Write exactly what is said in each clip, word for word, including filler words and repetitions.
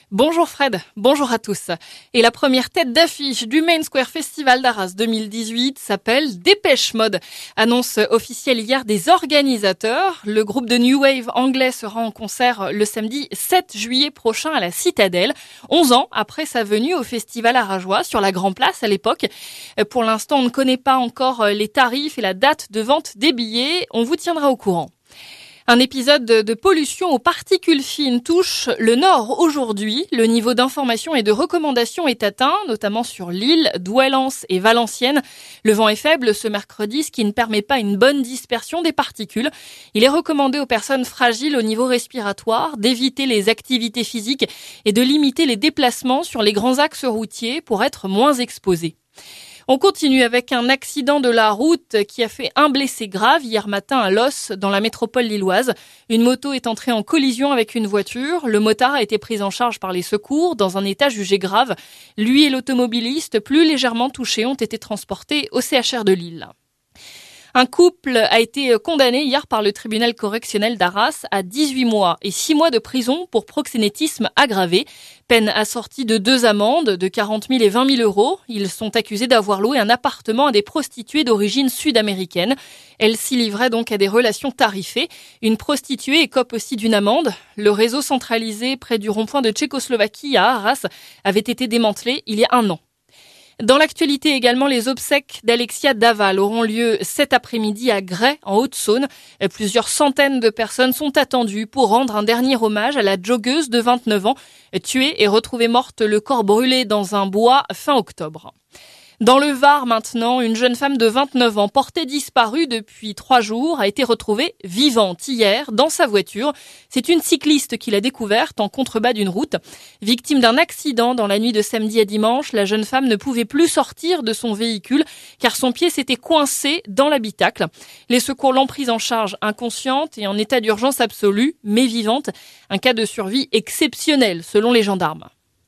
Bonjour Fred, bonjour à tous. Et la première tête d'affiche du Main Square Festival d'Arras deux mille dix-huit s'appelle Dépêche Mode. Annonce officielle hier des organisateurs. Le groupe de New Wave anglais sera en concert le samedi sept juillet prochain à la Citadelle, onze ans après sa venue au Festival Arageois sur la Grand Place à l'époque. Pour l'instant, on ne connaît pas encore les tarifs et la date de vente des billets. On vous tiendra au courant. Un épisode de pollution aux particules fines touche le Nord aujourd'hui. Le niveau d'information et de recommandation est atteint, notamment sur Lille, Douai-Lens et Valenciennes. Le vent est faible ce mercredi, ce qui ne permet pas une bonne dispersion des particules. Il est recommandé aux personnes fragiles au niveau respiratoire d'éviter les activités physiques et de limiter les déplacements sur les grands axes routiers pour être moins exposés. On continue avec un accident de la route qui a fait un blessé grave hier matin à Los, dans la métropole lilloise. Une moto est entrée en collision avec une voiture. Le motard a été pris en charge par les secours dans un état jugé grave. Lui et l'automobiliste, plus légèrement touchés, ont été transportés au C H R de Lille. Un couple a été condamné hier par le tribunal correctionnel d'Arras à dix-huit mois et six mois de prison pour proxénétisme aggravé. Peine assortie de deux amendes de quarante mille et vingt mille euros. Ils sont accusés d'avoir loué un appartement à des prostituées d'origine sud-américaine. Elles s'y livraient donc à des relations tarifées. Une prostituée écope aussi d'une amende. Le réseau centralisé près du rond-point de Tchécoslovaquie à Arras avait été démantelé il y a un an. Dans l'actualité également, les obsèques d'Alexia Daval auront lieu cet après-midi à Gray, en Haute-Saône. Plusieurs centaines de personnes sont attendues pour rendre un dernier hommage à la joggeuse de vingt-neuf ans, tuée et retrouvée morte, le corps brûlé dans un bois fin octobre. Dans le Var maintenant, une jeune femme de vingt-neuf ans portée disparue depuis trois jours a été retrouvée vivante hier dans sa voiture. C'est une cycliste qui l'a découverte en contrebas d'une route. Victime d'un accident dans la nuit de samedi à dimanche, la jeune femme ne pouvait plus sortir de son véhicule car son pied s'était coincé dans l'habitacle. Les secours l'ont prise en charge inconsciente et en état d'urgence absolue, mais vivante. Un cas de survie exceptionnel selon les gendarmes.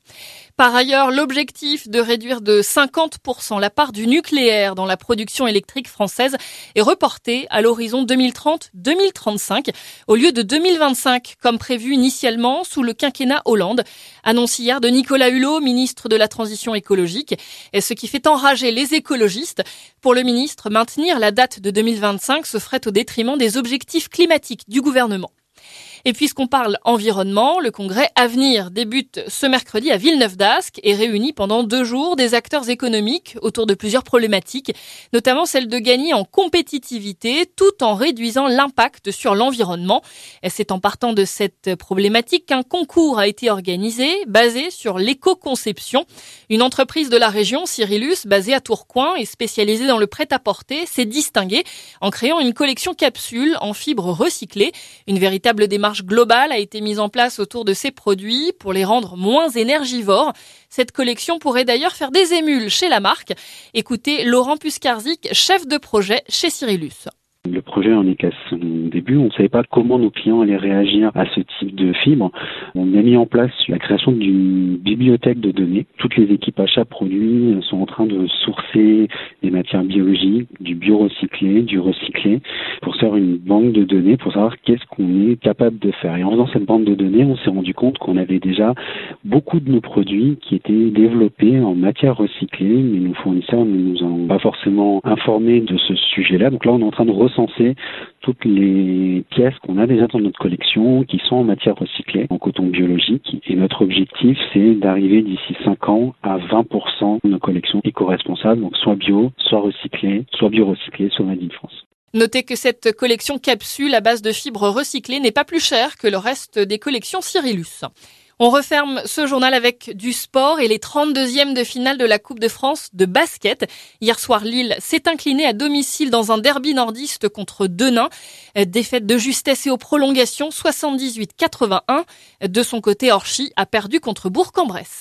Par ailleurs, l'objectif de réduire de cinquante pour cent la part du nucléaire dans la production électrique française est reporté à l'horizon deux mille trente deux mille trente-cinq, au lieu de deux mille vingt-cinq, comme prévu initialement sous le quinquennat Hollande. Annonce hier de Nicolas Hulot, ministre de la Transition écologique, et ce qui fait enrager les écologistes. Pour le ministre, maintenir la date de deux mille vingt-cinq se ferait au détriment des objectifs climatiques du gouvernement. Et puisqu'on parle environnement, le congrès Avenir débute ce mercredi à Villeneuve-d'Ascq et réunit pendant deux jours des acteurs économiques autour de plusieurs problématiques, notamment celle de gagner en compétitivité tout en réduisant l'impact sur l'environnement. Et c'est en partant de cette problématique qu'un concours a été organisé basé sur l'éco-conception. Une entreprise de la région, Cyrillus, basée à Tourcoing et spécialisée dans le prêt-à-porter, s'est distinguée en créant une collection capsules en fibres recyclées. Une véritable démarche globale a été mise en place autour de ces produits pour les rendre moins énergivores. Cette collection pourrait d'ailleurs faire des émules chez la marque. Écoutez Laurent Puskarzik, chef de projet chez Cyrillus. Le projet en est qu'à son début. On ne savait pas comment nos clients allaient réagir à ce type de fibre. On a mis en place la création d'une bibliothèque de données. Toutes les équipes achats produits sont en train de sourcer des matières biologiques, du bio-recyclé, du recyclé, pour faire une banque de données, pour savoir qu'est-ce qu'on est capable de faire. Et en faisant cette banque de données, on s'est rendu compte qu'on avait déjà beaucoup de nos produits qui étaient développés en matière recyclée, mais nos fournisseurs ne nous ont pas forcément informés de ce sujet-là. Donc là, on est en train de recenser toutes les pièces qu'on a déjà dans notre collection qui sont en matière recyclée, en coton biologique. Et notre objectif, c'est d'arriver d'ici cinq ans à vingt pour cent de nos collections éco-responsables, donc soit bio, soit recyclé, soit bio-recyclé, soit Made in France. Notez que cette collection capsule à base de fibres recyclées n'est pas plus chère que le reste des collections Cyrillus. On referme ce journal avec du sport et les trente-deuxièmes de finale de la Coupe de France de basket. Hier soir, Lille s'est incliné à domicile dans un derby nordiste contre Denain. Défaite de justesse et aux prolongations, soixante-dix-huit à quatre-vingt-un. De son côté, Orchy a perdu contre Bourg-en-Bresse.